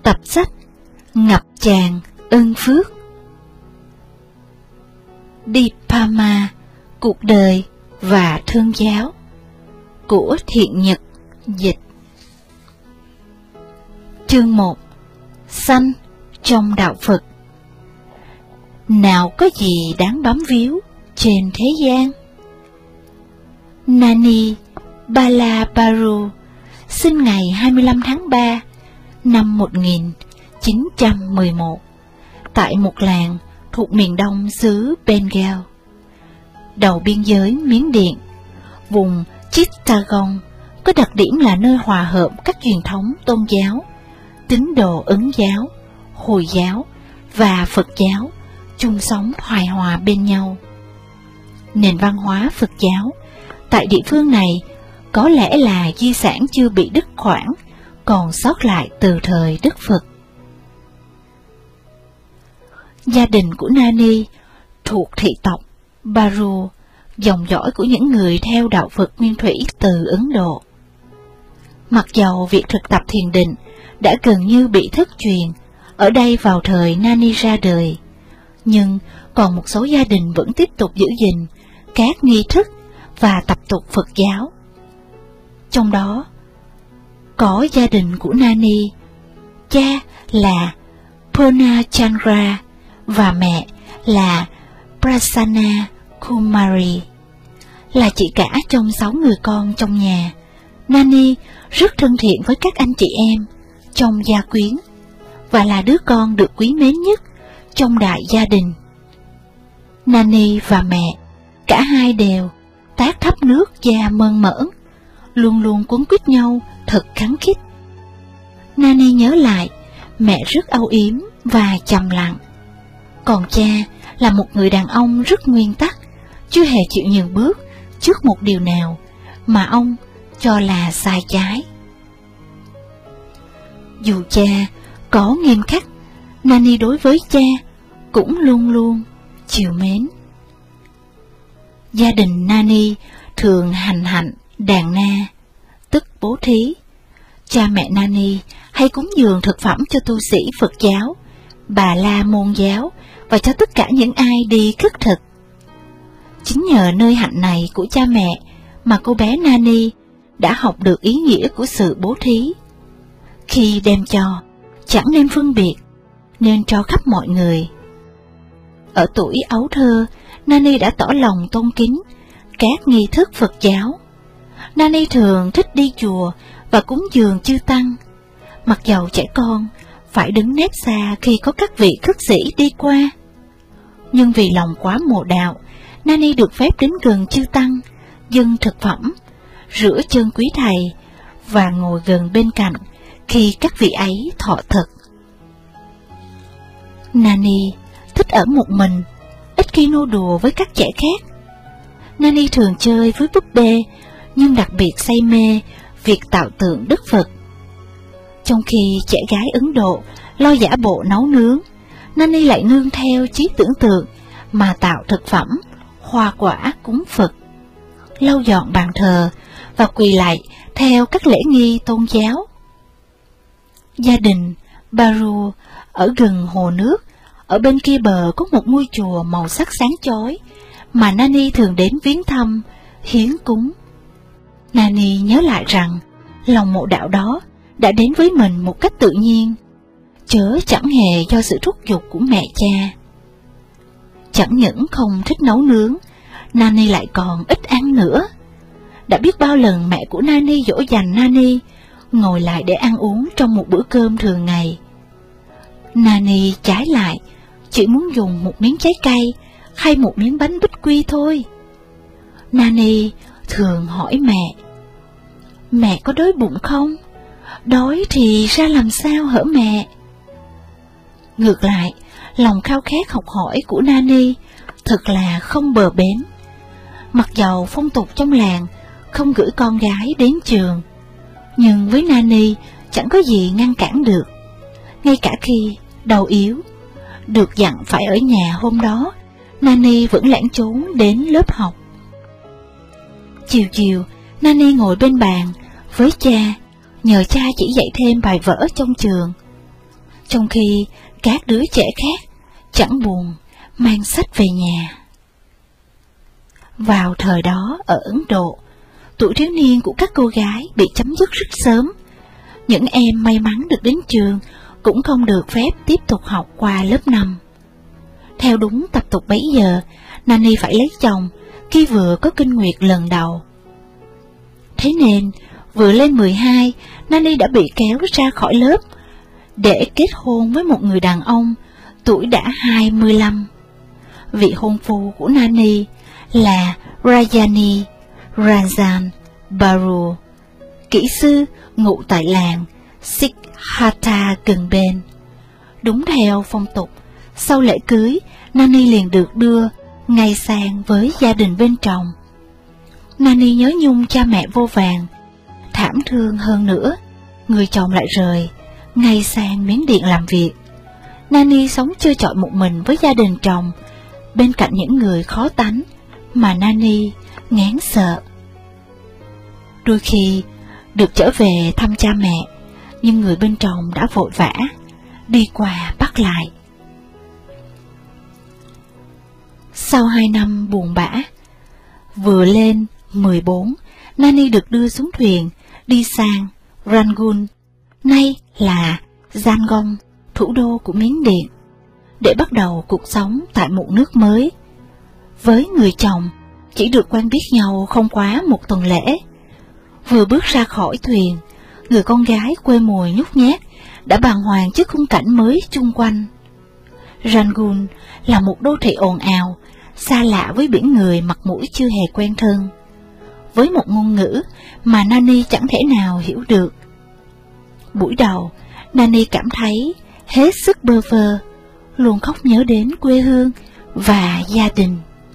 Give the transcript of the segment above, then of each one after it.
tập sách Ngập tràn ân phước. Dipama, cuộc đời và thương giáo, của Thiện Nhật dịch. Chương 1. Sanh trong đạo Phật. Nào có gì đáng bám víu trên thế gian? Nani Balabaru sinh ngày 25 tháng 3 năm 1911 tại một làng thuộc miền đông xứ Bengal, đầu biên giới Miến Điện. Vùng Chittagong có đặc điểm là nơi hòa hợp các truyền thống tôn giáo, tín đồ Ấn giáo, Hồi giáo và Phật giáo chung sống hài hòa bên nhau. Nền văn hóa Phật giáo tại địa phương này có lẽ là di sản chưa bị đứt quãng, còn sót lại từ thời Đức Phật. Gia đình của Nani thuộc thị tộc Baru, dòng dõi của những người theo đạo Phật nguyên thủy từ Ấn Độ. Mặc dầu việc thực tập thiền định đã gần như bị thất truyền ở đây vào thời Nani ra đời, nhưng còn một số gia đình vẫn tiếp tục giữ gìn các nghi thức và tập tục Phật giáo. Trong đó có gia đình của Nani, cha là Purnachandra và mẹ là Prasanna Kumari. Là chị cả trong 6 người con trong nhà, Nani rất thân thiện với các anh chị em trong gia quyến và là đứa con được quý mến nhất trong đại gia đình. Nani và mẹ, cả hai đều tát thấp nước da mơn mởn, luôn luôn quấn quýt nhau thật khăng khít. Nani nhớ lại, mẹ rất âu yếm và trầm lặng, còn cha là một người đàn ông rất nguyên tắc, chưa hề chịu nhường bước trước một điều nào mà ông cho là sai trái. Dù cha có nghiêm khắc, Nani đối với cha cũng luôn luôn chiều mến. Gia đình Nani thường hành hạnh đàn na, tức bố thí. Cha mẹ Nani hay cúng dường thực phẩm cho tu sĩ Phật giáo, Bà La Môn giáo và cho tất cả những ai đi khất thực. Chính nhờ nơi hạnh này của cha mẹ mà cô bé Nani đã học được ý nghĩa của sự bố thí. Khi đem cho, chẳng nên phân biệt, nên cho khắp mọi người. Ở tuổi ấu thơ, Nani đã tỏ lòng tôn kính các nghi thức Phật giáo. Nani thường thích đi chùa và cúng dường chư tăng, mặc dầu trẻ con phải đứng nép xa khi có các vị khất sĩ đi qua. Nhưng vì lòng quá mộ đạo, Nani được phép đến gần chư tăng, dâng thực phẩm, rửa chân quý thầy và ngồi gần bên cạnh khi các vị ấy thọ thực. Nani thích ở một mình, ít khi nô đùa với các trẻ khác. Nani thường chơi với búp bê, nhưng đặc biệt say mê việc tạo tượng Đức Phật. Trong khi trẻ gái Ấn Độ lo giả bộ nấu nướng, Nani lại nương theo trí tưởng tượng mà tạo thực phẩm, hoa quả cúng Phật, lau dọn bàn thờ và quỳ lạy theo các lễ nghi tôn giáo. Gia đình Baru ở gần hồ nước, ở bên kia bờ có một ngôi chùa màu sắc sáng chói mà Nani thường đến viếng thăm, hiến cúng. Nani nhớ lại rằng lòng mộ đạo đó đã đến với mình một cách tự nhiên, chớ chẳng hề do sự thúc giục của mẹ cha. Chẳng những không thích nấu nướng, Nani lại còn ít ăn nữa. Đã biết bao lần mẹ của Nani dỗ dành Nani ngồi lại để ăn uống trong một bữa cơm thường ngày. Nani trái lại chỉ muốn dùng một miếng trái cây hay một miếng bánh bích quy thôi. Nani thường hỏi mẹ: "Mẹ có đói bụng không? Đói thì ra làm sao hở mẹ?" Ngược lại, lòng khao khát học hỏi của Nani thật là không bờ bến. Mặc dầu phong tục trong làng không gửi con gái đến trường, nhưng với Nani chẳng có gì ngăn cản được. Ngay cả khi đau yếu, được dặn phải ở nhà hôm đó, Nani vẫn lảng trốn đến lớp học. Chiều chiều, Nani ngồi bên bàn với cha, nhờ cha chỉ dạy thêm bài vở trong trường. trong khi các đứa trẻ khác chẳng buồn mang sách về nhà. Vào thời đó ở Ấn Độ, tuổi thiếu niên của các cô gái bị chấm dứt rất sớm. Những em may mắn được đến trường cũng không được phép tiếp tục học qua lớp 5. Theo đúng tập tục bấy giờ, Nani phải lấy chồng khi vừa có kinh nguyệt lần đầu. Thế nên, vừa lên 12, Nani đã bị kéo ra khỏi lớp để kết hôn với một người đàn ông tuổi đã 25. Vị hôn phu của Nani là Rajani Ranjan Baru, kỹ sư ngụ tại làng Sikhatha gần bên. Đúng theo phong tục, sau lễ cưới, Nani liền được đưa ngay sang với gia đình bên chồng. Nani nhớ nhung cha mẹ vô vàn. Thảm thương hơn nữa, người chồng lại rời ngay sang Miến Điện làm việc. Nani sống chơi chọi một mình với gia đình chồng, bên cạnh những người khó tánh mà Nani ngán sợ. Đôi khi được trở về thăm cha mẹ, nhưng người bên chồng đã vội vã đi qua bắt lại. Sau 2 năm buồn bã, vừa lên 14, Nani được đưa xuống thuyền đi sang Rangoon, nay là Yangon, thủ đô của Miến Điện, để bắt đầu cuộc sống tại một nước mới. Với người chồng, chỉ được quen biết nhau không quá 1 tuần lễ. Vừa bước ra khỏi thuyền, người con gái quê mùi nhút nhát đã bàng hoàng trước khung cảnh mới chung quanh. Rangoon là một đô thị ồn ào, xa lạ với biển người mặt mũi chưa hề quen thân, với một ngôn ngữ mà Nani chẳng thể nào hiểu được. Buổi đầu, Nani cảm thấy hết sức bơ vơ, luôn khóc nhớ đến quê hương và gia đình.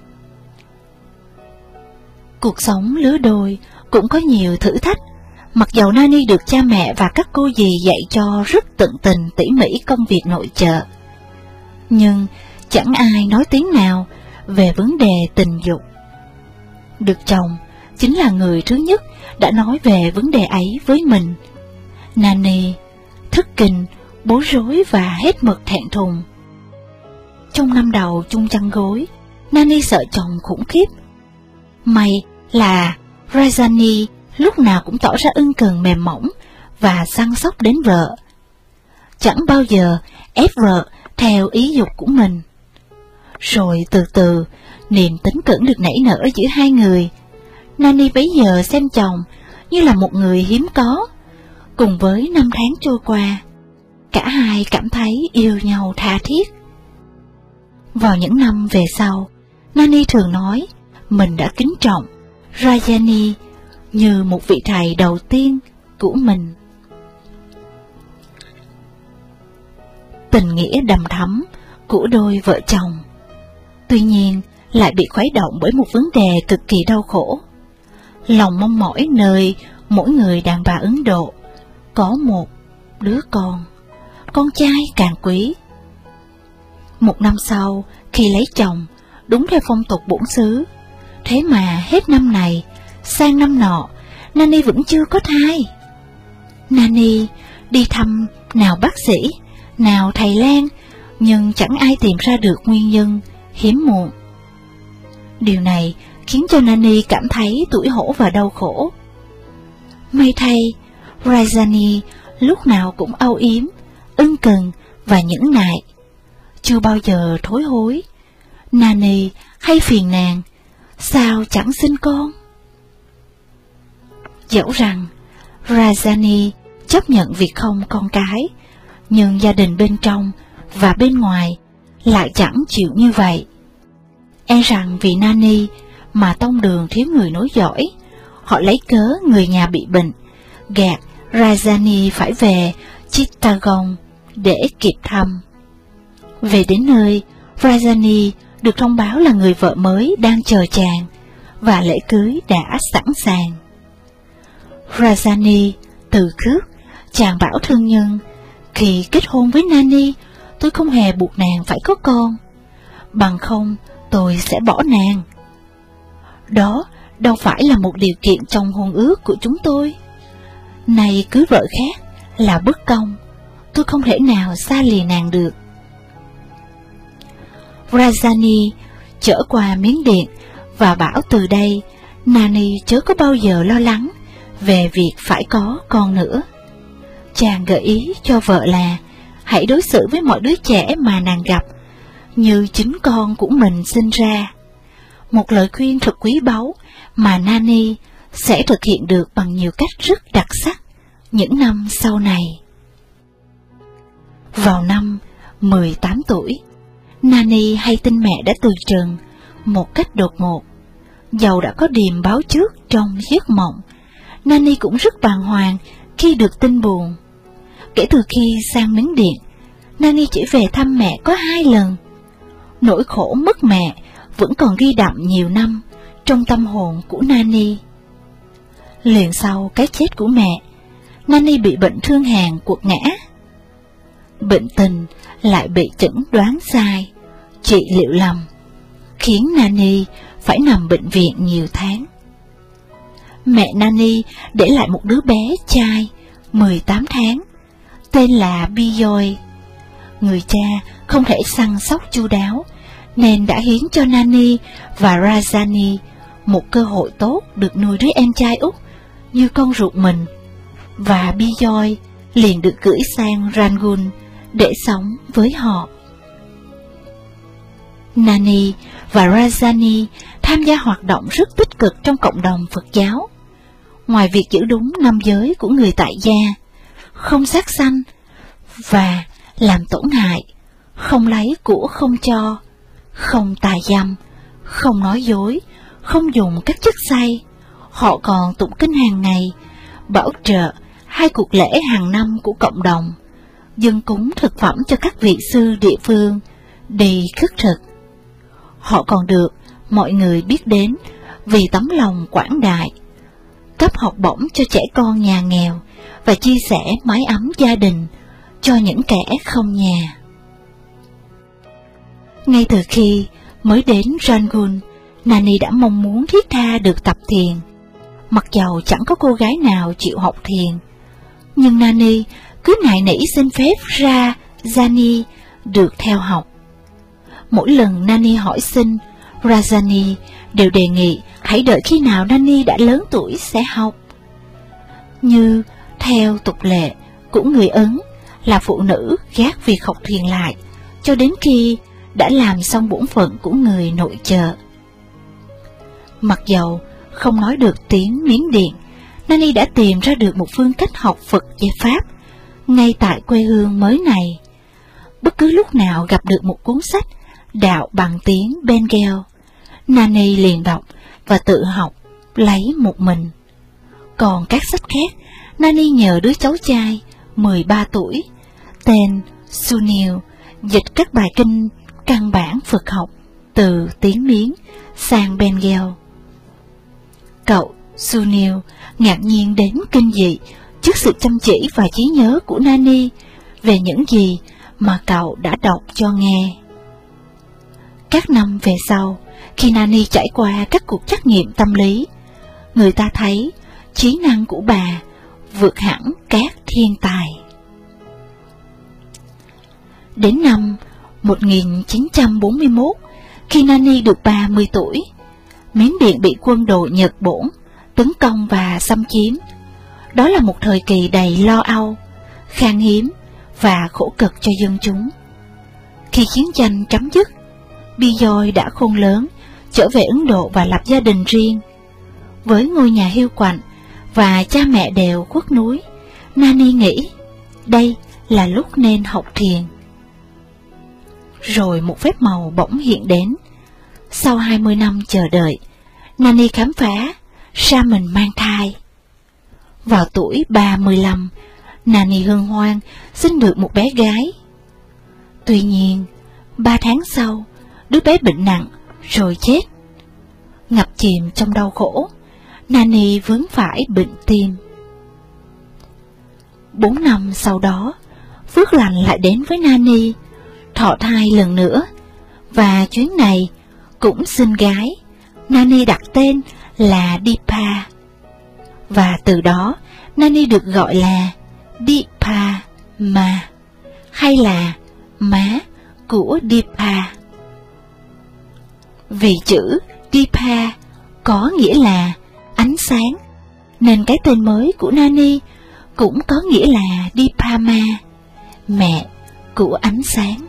Cuộc sống lứa đôi cũng có nhiều thử thách, mặc dầu Nani được cha mẹ và các cô dì dạy cho rất tận tình tỉ mỉ công việc nội trợ. Nhưng chẳng ai nói tiếng nào về vấn đề tình dục. Được chồng chính là người thứ nhất đã nói về vấn đề ấy với mình. Nani thất kinh, bối rối và hết mực thẹn thùng. Trong năm đầu chung chăn gối, Nani sợ chồng khủng khiếp. May là Rajani lúc nào cũng tỏ ra ưng cần mềm mỏng và săn sóc đến vợ, chẳng bao giờ ép vợ theo ý dục của mình. Rồi từ từ, niềm tín cẩn được nảy nở giữa hai người. Nani bấy giờ xem chồng như là một người hiếm có. Cùng với năm tháng trôi qua, cả hai cảm thấy yêu nhau tha thiết. Vào những năm về sau, Nani thường nói mình đã kính trọng Rajani như một vị thầy đầu tiên của mình. Tình nghĩa đầm thắm của đôi vợ chồng, tuy nhiên lại bị khuấy động bởi một vấn đề cực kỳ đau khổ. Lòng mong mỏi nơi mỗi người đàn bà Ấn Độ có một đứa con trai càng quý. 1 năm sau, khi lấy chồng, đúng theo phong tục bổn xứ, thế mà hết năm này sang năm nọ, Nani vẫn chưa có thai. Nani đi thăm nào bác sĩ, nào thầy lang, nhưng chẳng ai tìm ra được nguyên nhân hiếm muộn. Điều này khiến cho Nani cảm thấy tủi hổ và đau khổ. May thay, Rajani lúc nào cũng âu yếm, ân cần và nhẫn nại, chưa bao giờ thối hối. Nani hay phiền nàng, sao chẳng sinh con? Dẫu rằng Rajani chấp nhận việc không con cái, nhưng gia đình bên trong và bên ngoài lại chẳng chịu như vậy. E rằng vì Nani mà tông đường thiếu người nối dõi, họ lấy cớ người nhà bị bệnh, gạt Rajani phải về Chittagong để kịp thăm. Về đến nơi, Rajani được thông báo là người vợ mới đang chờ chàng, và lễ cưới đã sẵn sàng. Rajani từ khước, chàng bảo thương nhân, khi kết hôn với Nani, tôi không hề buộc nàng phải có con, bằng không tôi sẽ bỏ nàng. Đó đâu phải là một điều kiện trong hôn ước của chúng tôi. Này cưới vợ khác là bất công, tôi không thể nào xa lìa nàng được. Rajani trở qua Miến Điện và bảo từ đây Nani chớ có bao giờ lo lắng về việc phải có con nữa. Chàng gợi ý cho vợ là hãy đối xử với mọi đứa trẻ mà nàng gặp như chính con của mình sinh ra. Một lời khuyên thật quý báu mà Nani sẽ thực hiện được bằng nhiều cách rất đặc sắc những năm sau này. Vào năm 18 tuổi, Nani hay tin mẹ đã từ trần một cách đột ngột. Dầu đã có điềm báo trước trong giấc mộng, Nani cũng rất bàng hoàng khi được tin buồn. Kể từ khi sang Miến Điện, Nani chỉ về thăm mẹ có 2 lần. Nỗi khổ mất mẹ vẫn còn ghi đậm nhiều năm trong tâm hồn của Nani. Liền sau cái chết của mẹ, Nani bị bệnh thương hàn quật ngã. Bệnh tình lại bị chẩn đoán sai, trị liệu lầm, khiến Nani phải nằm bệnh viện nhiều tháng. Mẹ Nani để lại một đứa bé trai 18 tháng, tên là Bijoy. Người cha không thể săn sóc chu đáo, nên đã hiến cho Nani và Rajani một cơ hội tốt được nuôi đứa em trai út như con ruột mình, và Bijoy liền được gửi sang Rangoon để sống với họ. Nani và Rajani tham gia hoạt động rất tích cực trong cộng đồng Phật giáo. Ngoài việc giữ đúng 5 giới của người tại gia, không sát sanh và làm tổn hại, không lấy của không cho, không tà dâm, không nói dối, không dùng các chất say, họ còn tụng kinh hàng ngày, bảo trợ 2 cuộc lễ hàng năm của cộng đồng, dâng cúng thực phẩm cho các vị sư địa phương đi khất thực. Họ còn được mọi người biết đến vì tấm lòng quảng đại, cấp học bổng cho trẻ con nhà nghèo và chia sẻ mái ấm gia đình cho những kẻ không nhà. Ngay từ khi mới đến Rangoon, Nani đã mong muốn thiết tha được tập thiền. Mặc dầu chẳng có cô gái nào chịu học thiền, nhưng Nani cứ nài nỉ xin phép Rajani được theo học. Mỗi lần Nani hỏi xin, Rajani đều đề nghị hãy đợi khi nào Nani đã lớn tuổi sẽ học. Như theo tục lệ của người Ấn là phụ nữ gác việc học thiền lại cho đến khi đã làm xong bổn phận của người nội trợ. Mặc dầu không nói được tiếng Miến Điện, Nani đã tìm ra được một phương cách học Phật và Pháp ngay tại quê hương mới này. Bất cứ lúc nào gặp được một cuốn sách đạo bằng tiếng Bengal, Nani liền đọc và tự học lấy một mình. Còn các sách khác, Nani nhờ đứa cháu trai 13 tuổi tên Sunil dịch các bài kinh căn bản Phật học từ tiếng Miến sang Bengal. Cậu Sunil ngạc nhiên đến kinh dị trước sự chăm chỉ và trí nhớ của Nani về những gì mà cậu đã đọc cho nghe. Các năm về sau, khi Nani trải qua các cuộc trắc nghiệm tâm lý, người ta thấy trí năng của bà vượt hẳn các thiên tài. Đến năm 1941, khi Nani được 30 tuổi, Miến Điện bị quân đội Nhật Bổn tấn công và xâm chiếm. Đó là một thời kỳ đầy lo âu, khan hiếm và khổ cực cho dân chúng. Khi chiến tranh chấm dứt, Bijoy đã khôn lớn, trở về Ấn Độ và lập gia đình riêng. Với ngôi nhà hiu quạnh và cha mẹ đều khuất núi, Nani nghĩ đây là lúc nên học thiền. Rồi một phép màu bỗng hiện đến. Sau 20 năm chờ đợi, Nani khám phá ra mình mang thai. Vào tuổi 35, Nani hân hoan sinh được một bé gái. Tuy nhiên, 3 tháng sau, đứa bé bệnh nặng rồi chết. Ngập chìm trong đau khổ, Nani vướng phải bệnh tim. 4 năm sau đó, phước lành lại đến với Nani, thọ thai lần nữa, và chuyến này cũng sinh gái. Nani đặt tên là Dipa, và từ đó Nani được gọi là Dipa Ma. hay là má của Dipa. Vì chữ Dipa có nghĩa là ánh sáng, nên cái tên mới của Nani cũng có nghĩa là Dipama, mẹ của ánh sáng.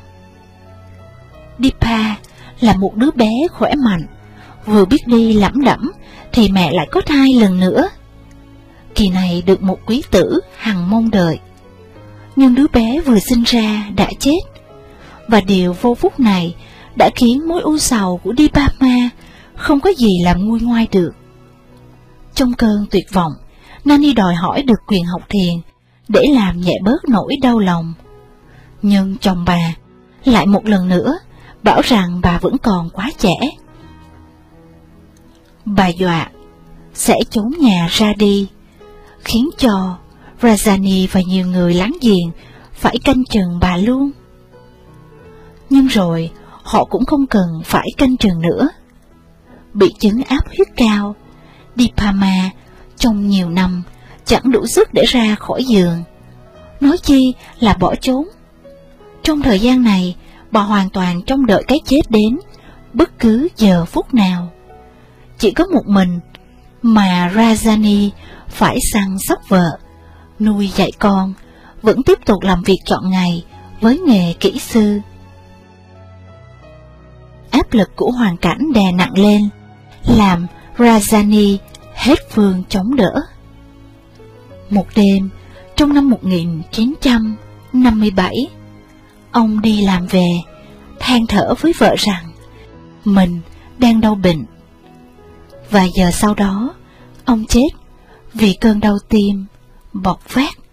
Dipa là một đứa bé khỏe mạnh, vừa biết đi lẩm đẩm thì mẹ lại có thai lần nữa. Kỳ này được một quý tử hằng mong đợi, nhưng đứa bé vừa sinh ra đã chết, và điều vô phúc này đã khiến mối u sầu của Dipama không có gì làm nguôi ngoai được. Trong cơn tuyệt vọng, Nani đòi hỏi được quyền học thiền để làm nhẹ bớt nỗi đau lòng. Nhưng chồng bà lại một lần nữa bảo rằng bà vẫn còn quá trẻ. Bà dọa sẽ trốn nhà ra đi, khiến cho Rajani và nhiều người láng giềng phải canh chừng bà luôn. Nhưng rồi họ cũng không cần phải canh chừng nữa. Bị chứng áp huyết cao, Dipama trong nhiều năm chẳng đủ sức để ra khỏi giường, nói chi là bỏ trốn. Trong thời gian này, bà hoàn toàn trông đợi cái chết đến bất cứ giờ phút nào. Chỉ có một mình mà Rajani phải săn sóc vợ, nuôi dạy con, vẫn tiếp tục làm việc trọn ngày với nghề kỹ sư. Áp lực của hoàn cảnh đè nặng lên, làm Rajani hết phương chống đỡ. Một đêm, trong năm 1957, ông đi làm về, than thở với vợ rằng mình đang đau bệnh. Vài giờ sau đó, ông chết vì cơn đau tim bộc phát.